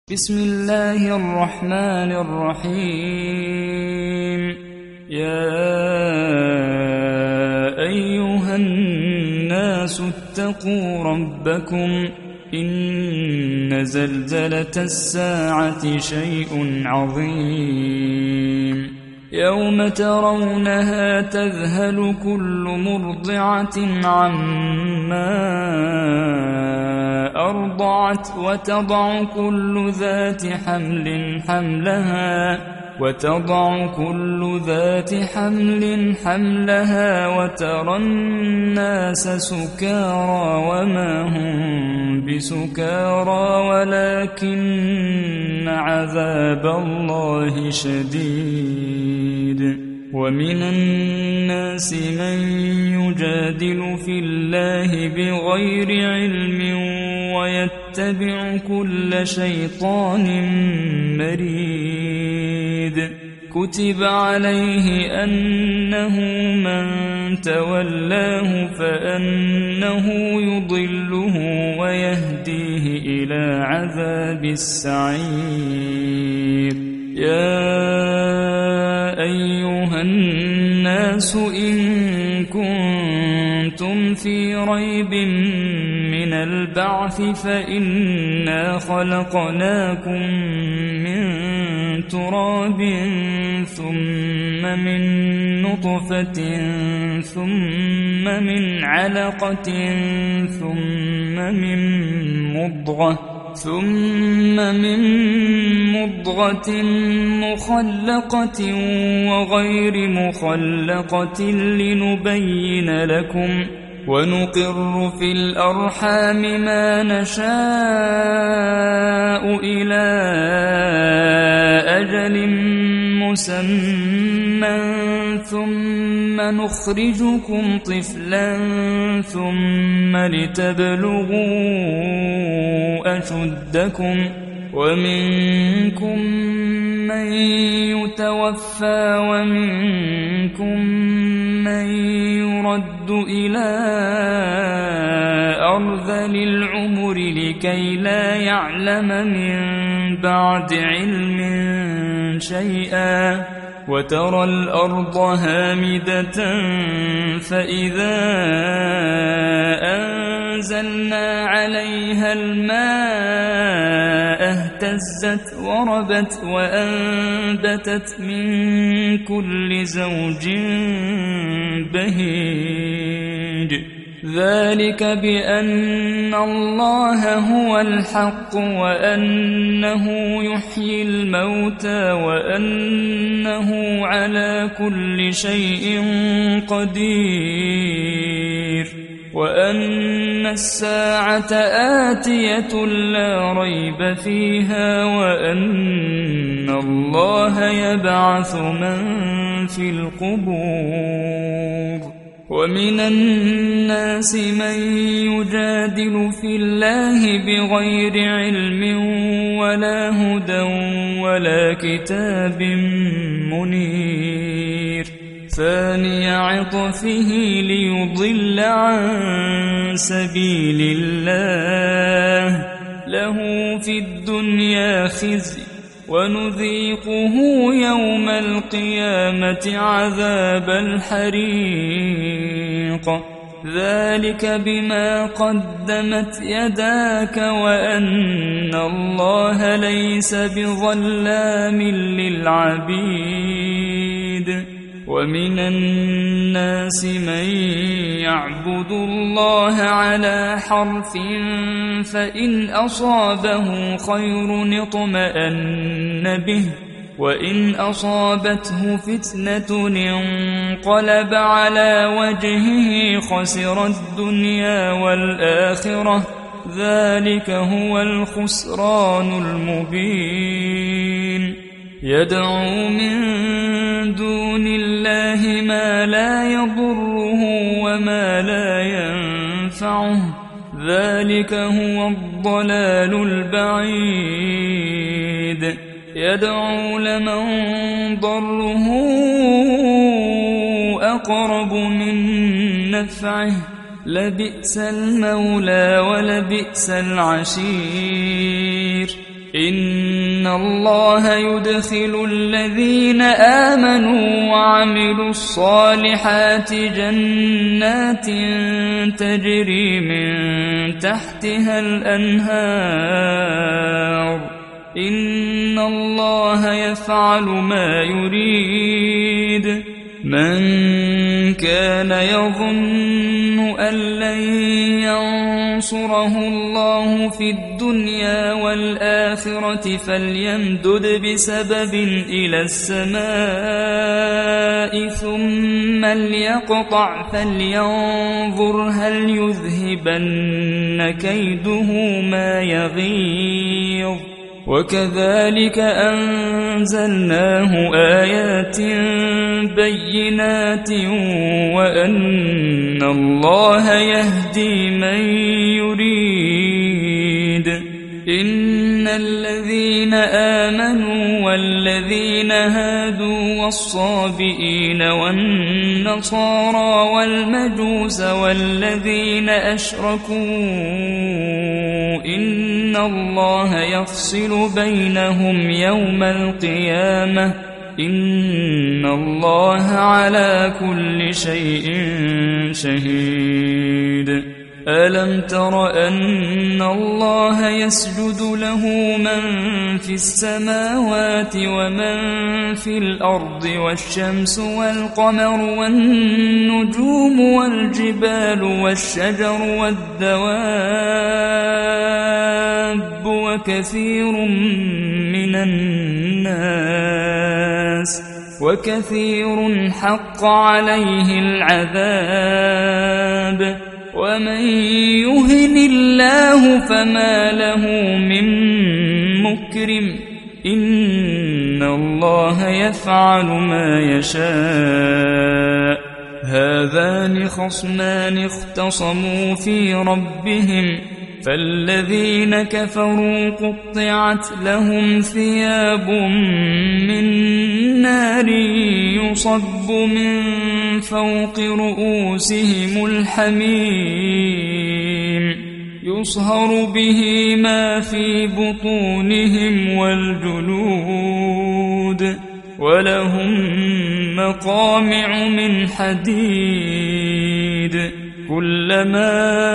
بسم الله الرحمن الرحيم. يا أيها الناس اتقوا ربكم إن زلزلة الساعة شيء عظيم يوم ترونها تذهل كل مرضعة عما أرضعت وتضع كل ذات حمل حملها وترى الناس سكارى وما هم بسكارى ولكن عذاب الله شديد. ومن الناس من يجادل في الله بغير علم ويتبع كل شيطان مريد. كتب عليه أنه من تولاه فأنه يضله ويهديه إلى عذاب السعير. يا أيها الناس إن كنتم في ريب من البعث فإنا خلقناكم من تراب ثم من نطفة ثم من علقة ثم من مضغة مخلقة وغير مخلقة لنبين لكم ونقر في الأرحام ما نشاء إلى أجل مسمى ثم نخرجكم طفلا ثم لتبلغوا أشدكم ومنكم من يتوفى ومنكم من يرد إلى أرذل العمر لكي لا يعلم من بعد علم شيئا. وترى الأرض هامدة فإذا أنزلنا عليها الماء اهتزت وربت وأنبتت من كل زوج بهيج. ذلك بأن الله هو الحق وأنه يحيي الموتى وأنه على كل شيء قدير وأن الساعة آتية لا ريب فيها وأن الله يبعث من في القبور. ومن الناس من يجادل في الله بغير علم ولا هدى ولا كتاب منير. ثاني عطفه ليضل عن سبيل الله له في الدنيا خزي ونذيقه يوم القيامة عذاب الحريق. ذلك بما قدمت يداك وأن الله ليس بظلام للعبيد. ومن الناس من يعبد الله على حرف فإن أصابه خير اطمأن به وإن أصابته فتنة انقلب على وجهه خسر الدنيا والآخرة. ذلك هو الخسران المبين. يدعو من دون الله ما لا يضره وما لا ينفعه. ذلك هو الضلال البعيد. يدعو لمن ضره أقرب من نفعه لبئس المولى ولبئس العشير. إن الله يدخل الذين آمنوا وعملوا الصالحات جنات تجري من تحتها الأنهار إن الله يفعل ما يريد من كان يظن أن لن ينصره الله في الدنيا والآخرة فليمدد بسبب إلى السماء ثم ليقطع فلينظر هل يذهبن كيده ما يغيظ وكذلك أنزلناه آيات بينات وأن الله يهدي من يريد إن الذين آمنوا والذين هادوا والصابئين والنصارى والمجوس والذين أشركوا إن الله يفصل بينهم يوم القيامة إن الله على كل شيء شهيد ألم تر أن الله يسجد له من في السماوات ومن في الأرض والشمس والقمر والنجوم والجبال والشجر والدواب وكثير حق عليه العذاب ومن يهن الله فما له من مكرم إن الله يفعل ما يشاء هذان خصمان اختصموا في ربهم فالذين كفروا قطعت لهم ثياب من نار يصب من فوق رؤوسهم الحميم يصهر به ما في بطونهم والجلود ولهم مقامع من حديد كلما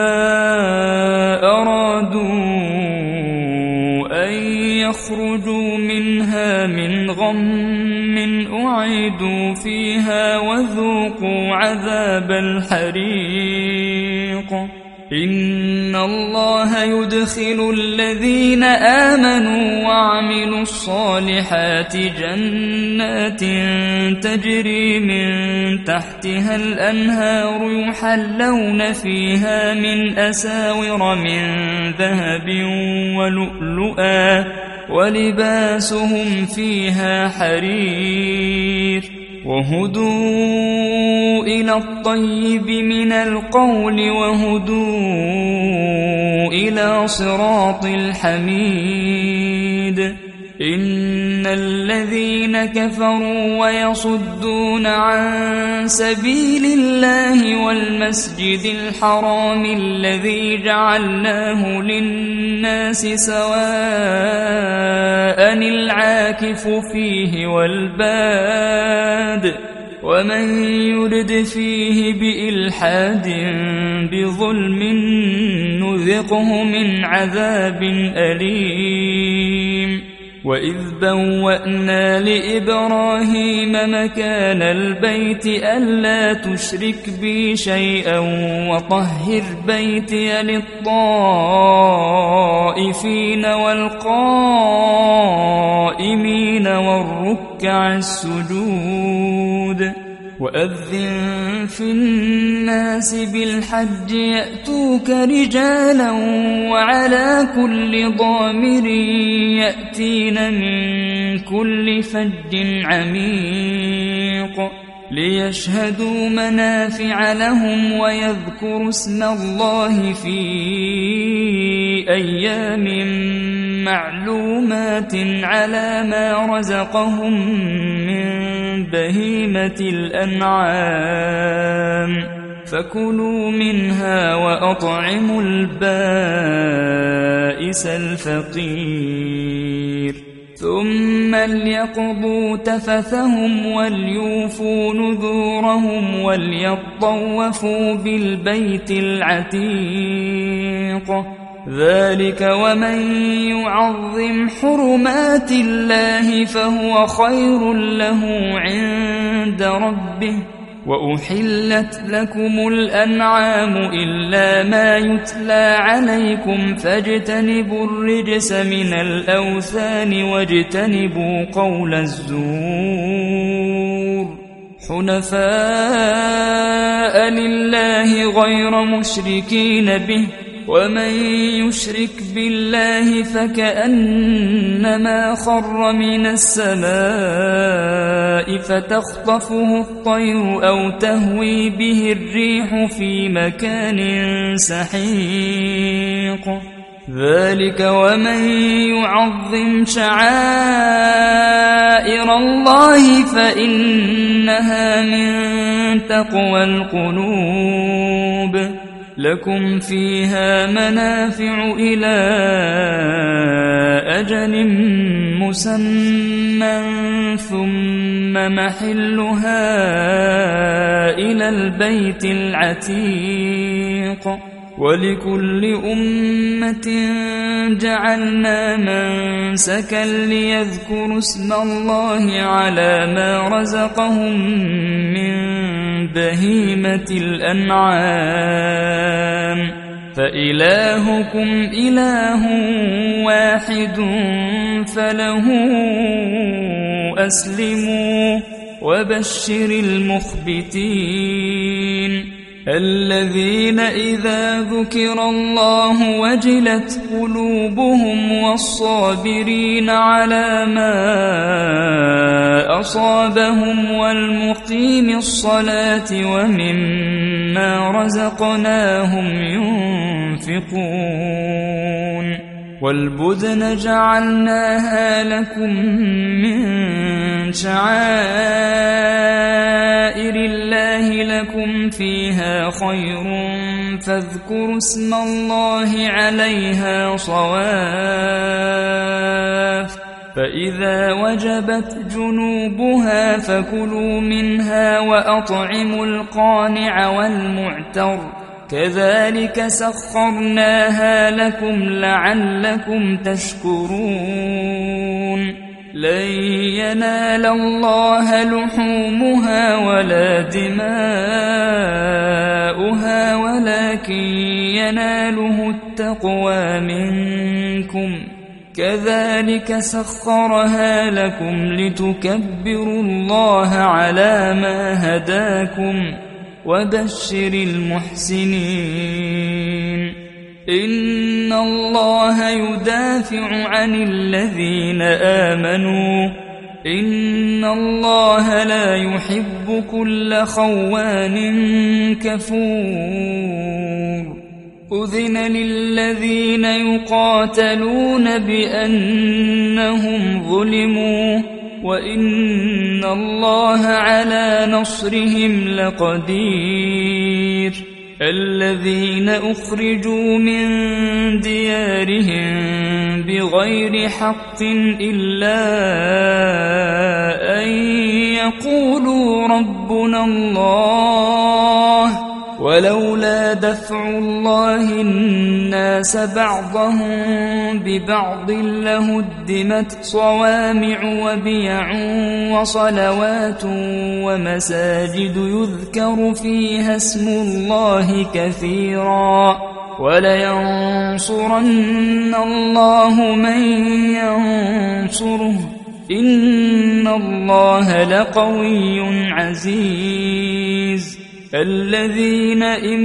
أرادوا أن يخرجوا منها من غم أعيدوا فيها وذوقوا عذاب الحريق إن الله يدخل الذين آمنوا وعملوا الصالحات جنات تجري من تحتها الأنهار يحلون فيها من أساور من ذهب ولؤلؤا ولباسهم فيها حرير وهدوا إلى الطيب من القول وهدوا إلى صراط الحميد إن الذين كفروا ويصدون عن سبيل الله والمسجد الحرام الذي جعلناه للناس سواء العاكف فيه والباد ومن يرد فيه بإلحاد بظلم نذقه من عذاب أليم وإذ بوأنا لإبراهيم مكان البيت ألا تشرك بي شيئا وطهر بيتي للطائفين والقائمين والركع السجود وأذن في الناس بالحج يأتوك رجالا وعلى كل ضامر يأتين من كل فج عميق ليشهدوا منافع لهم ويذكروا اسم الله في أيام معلومات على ما رزقهم من بهيمة الأنعام فكلوا منها وأطعموا البائس الفقير ثم ليقضوا تفثهم وليوفوا نذورهم وليطوفوا بالبيت العتيق ذلك ومن يعظم حرمات الله فهو خير له عند ربه وأحلت لكم الأنعام إلا ما يتلى عليكم فاجتنبوا الرجس من الأوثان واجتنبوا قول الزور حنفاء لله غير مشركين به ومن يشرك بالله فكأنما خر من السماء فتخطفه الطير أو تهوي به الريح في مكان سحيق ذلك ومن يعظم شعائر الله فإنها من تقوى القلوب لكم فيها منافع إلى أجل مسمى ثم محلها إلى البيت العتيق ولكل أمة جعلنا منسكا ليذكروا اسم الله على ما رزقهم من بهيمة الأنعام فإلهكم إله واحد فله أسلموا وبشر المخبتين الذين إذا ذكر الله وجلت قلوبهم والصابرين على ما أصابهم والمقيم الصلاة ومما رزقناهم ينفقون والبدن جعلناها لكم من شعائر الله لكم فيها خير فاذكروا اسم الله عليها صواف فإذا وجبت جنوبها فكلوا منها وأطعموا القانع والمعتر كذلك سخرناها لكم لعلكم تشكرون لن ينال الله لحومها ولا دماؤها ولكن يناله التقوى منكم كذلك سخرها لكم لتكبروا الله على ما هداكم وبشر المحسنين إن الله يدافع عن الذين آمنوا إن الله لا يحب كل خوان كفور أذن للذين يقاتلون بأنهم ظلموا وإن الله على نصرهم لقدير الذين أخرجوا من ديارهم بغير حق إلا أن يقولوا ربنا الله ولولا دفع الله الناس بعضهم ببعض لهدمت صوامع وبيع وصلوات ومساجد يذكر فيها اسم الله كثيرا ولينصرن الله من ينصره إن الله لقوي عزيز الذين إن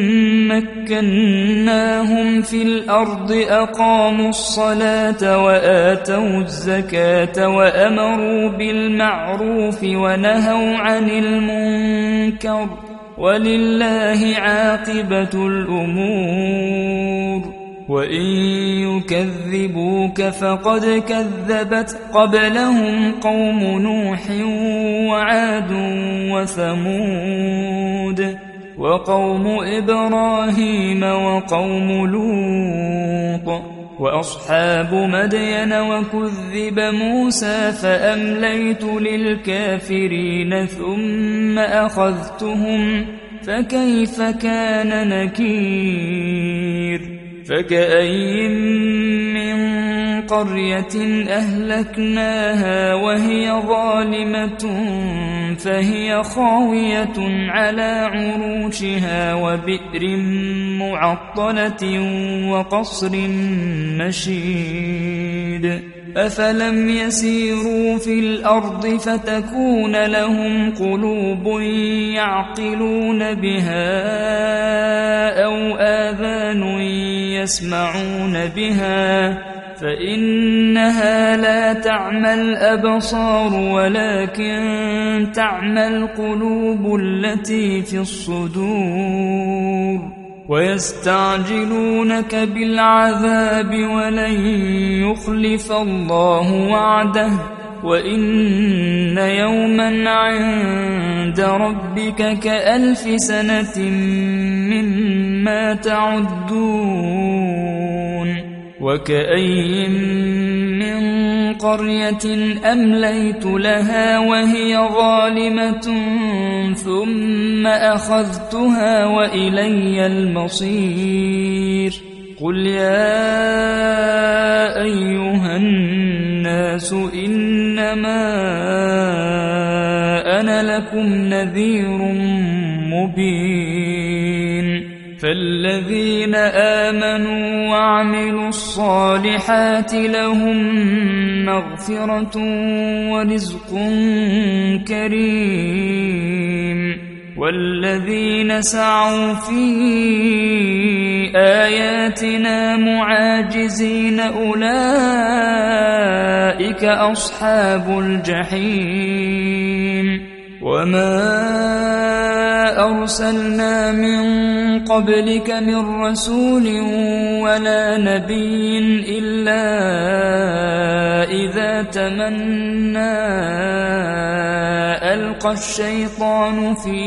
مكناهم في الأرض أقاموا الصلاة وآتوا الزكاة وأمروا بالمعروف ونهوا عن المنكر ولله عاقبة الأمور وإن يكذبوك فقد كذبت قبلهم قوم نوح وعاد وثمود وقوم إبراهيم وقوم لوط وأصحاب مدين وكذب موسى فأمليت للكافرين ثم أخذتهم فكيف كان نكير فكأين من قرية أهلكناها وهي ظالمة فهي خاوية على عروشها وبئر معطلة وقصر مشيد أفلم يسيروا في الأرض فتكون لهم قلوب يعقلون بها أو آذان يسمعون بها فإنها لا تعمى الأبصار ولكن تعمى القلوب التي في الصدور ويستعجلونك بالعذاب ولن يخلف الله وعده وإن يوما عند ربك كألف سنة مما تعدون وكأين من قرية أمليت لها وهي ظالمة ثم أخذتها وإلي المصير قل يا أيها الناس إنما أنا لكم نذير مبين فالذين آمنوا وعملوا الصالحات لهم مغفرة ورزق كريم والذين سعوا في آياتنا معاجزين أولئك أصحاب الجحيم وما أرسلنا من قبلك من رسول ولا نبي إلا إذا تمنى ألقى الشيطان في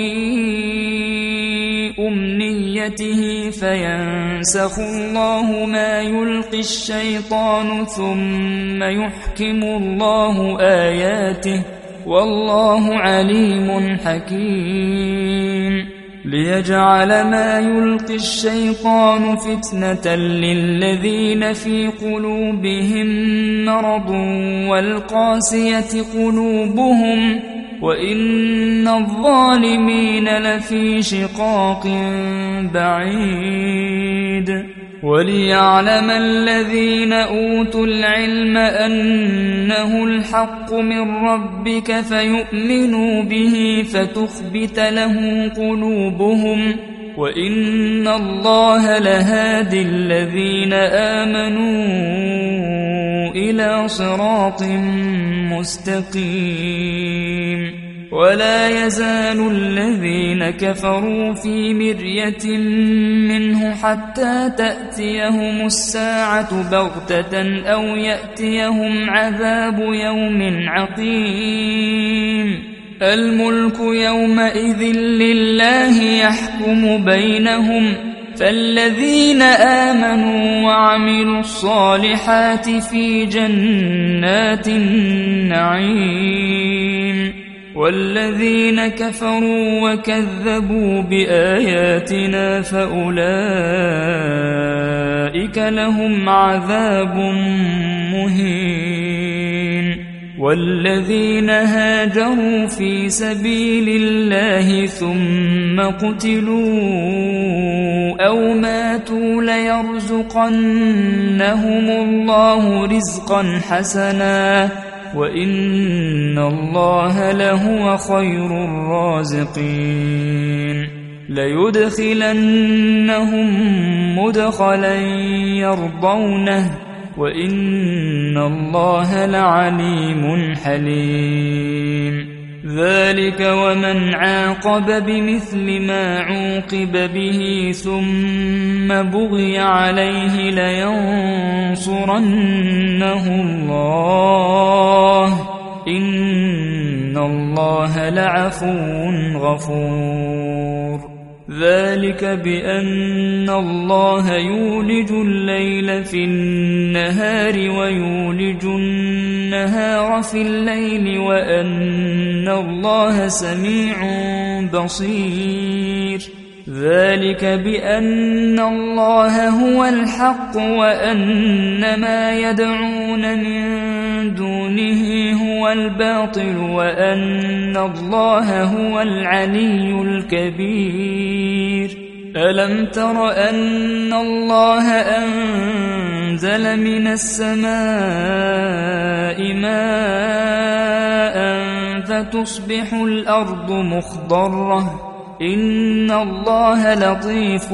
أمنيته فينسخ الله ما يلقي الشيطان ثم يحكم الله آياته والله عليم حكيم ليجعل ما يلقي الشيطان فتنة للذين في قلوبهم مرض والقاسية قلوبهم وإن الظالمين لفي شقاق بعيد وليعلم الذين أوتوا العلم أنه الحق من ربك فيؤمنوا به فتخبت له قلوبهم وإن الله لهادي الذين آمنوا إلى صراط مستقيم ولا يزال الذين كفروا في مرية منه حتى تأتيهم الساعة بغتة أو يأتيهم عذاب يوم عقيم الملك يومئذ لله يحكم بينهم فالذين آمنوا وعملوا الصالحات في جنات النعيم والذين كفروا وكذبوا بآياتنا فأولئك لهم عذاب مهين والذين هاجروا في سبيل الله ثم قتلوا أو ماتوا ليرزقنهم الله رزقا حسنا وإن الله لهو خير الرازقين ليدخلنهم مدخلا يرضونه وإن الله لعليم حليم ذلك ومن عاقب بمثل ما عوقب به ثم بغي عليه لينصرنه الله إن الله لعفو غفور ذلك بأن الله يولج الليل في النهار ويولج النهار في الليل وأن الله سميع بصير ذلك بأن الله هو الحق وأن ما يدعون من دونه هو الباطل وأن الله هو العلي الكبير ألم تر أن الله أنزل من السماء ماء فتصبح الأرض مخضرة إن الله لطيف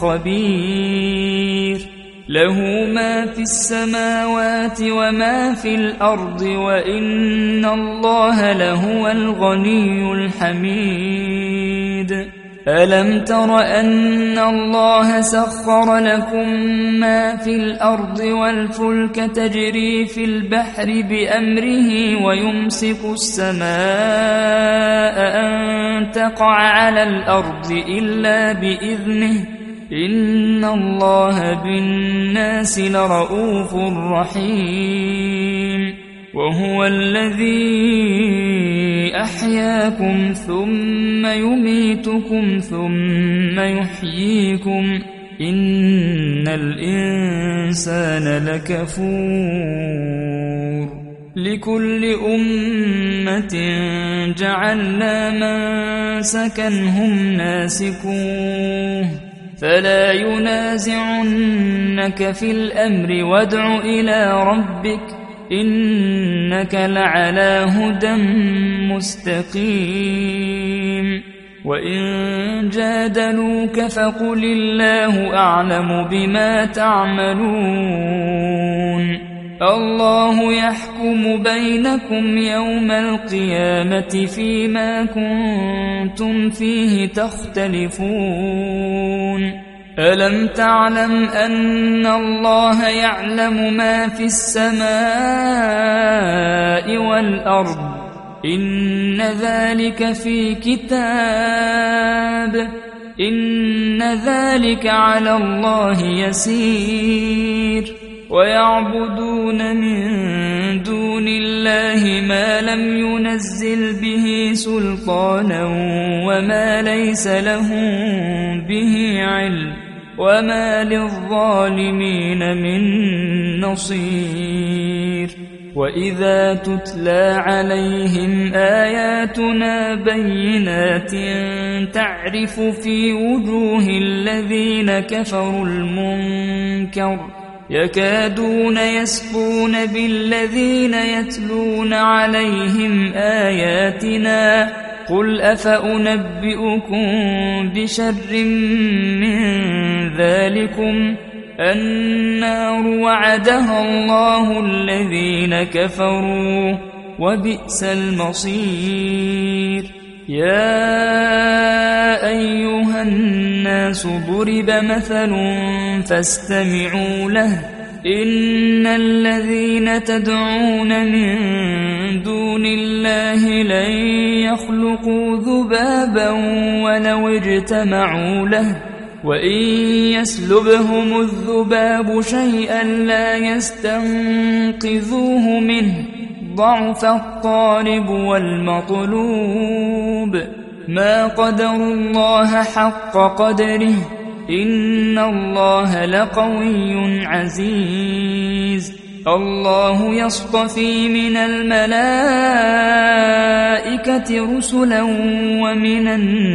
خبير له ما في السماوات وما في الأرض وإن الله لهو الغني الحميد ألم تر أن الله سخر لكم ما في الأرض والفلك تجري في البحر بأمره ويمسك السماء أن تقع على الأرض إلا بإذنه إن الله بالناس لرؤوف رحيم وهو الذي أحياكم ثم يميتكم ثم يحييكم إن الإنسان لكفور لكل أمة جعلنا منسكا هم ناسكوه فلا ينازعنك في الأمر وادع إلى ربك إنك لعلى هدى مستقيم وإن جادلوك فقل الله أعلم بما تعملون الله يحكم بينكم يوم القيامة فيما كنتم فيه تختلفون ألم تعلم أن الله يعلم ما في السماء والأرض إن ذلك في كتاب إن ذلك على الله يسير ويعبدون من دون الله ما لم ينزل به سلطانا وما ليس لهم به علم وما للظالمين من نصير وإذا تتلى عليهم آياتنا بينات تعرف في وجوه الذين كفروا المنكر يكادون يسقون بالذين يتلون عليهم آياتنا قل أفأنبئكم بشر من ذلكم النار وعدها الله الذين كفروا وبئس المصير يا أيها الناس ضرب مثل فاستمعوا له إن الذين تدعون من دون الله لن يخلقوا ذبابا ولو اجتمعوا له وإن يسلبهم الذباب شيئا لا يستنقذوه منه ضعف الطالب والمطلوب ما قدروا الله حق قدره إن الله لقوي عزيز الله يصطفي من الملائكة رسلا ومن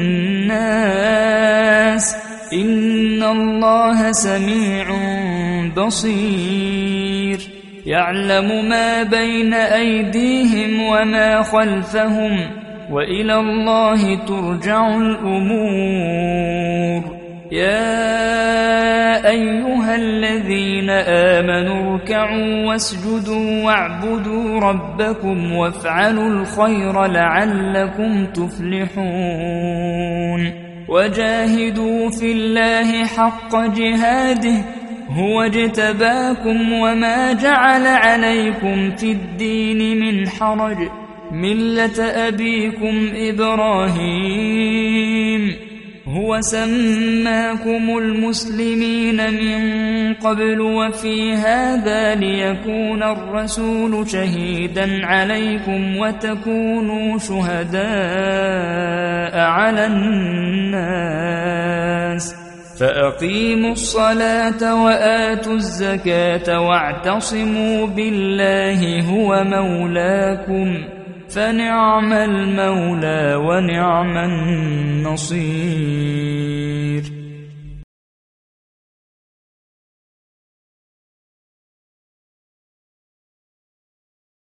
الناس إن الله سميع بصير يعلم ما بين أيديهم وما خلفهم وإلى الله ترجع الأمور يا أيها الذين آمنوا اركعوا واسجدوا واعبدوا ربكم وافعلوا الخير لعلكم تفلحون وجاهدوا في الله حق جهاده هو اجتباكم وما جعل عليكم في الدين من حرج ملة أبيكم إبراهيم هو سماكم المسلمين من قبل وفي هذا ليكون الرسول شهيدا عليكم وتكونوا شهداء على الناس فأقيموا الصلاة وآتوا الزكاة واعتصموا بالله هو مولاكم فنعم المولى ونعم النصير.